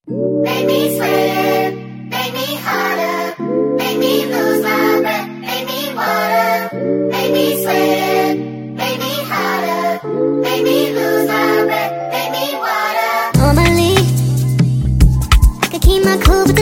Make me sweat, make me harder, make me lose my breath, make me water. Make me sweat, make me harder, make me lose my breath, make me water. On my lead, I can keep my cool, but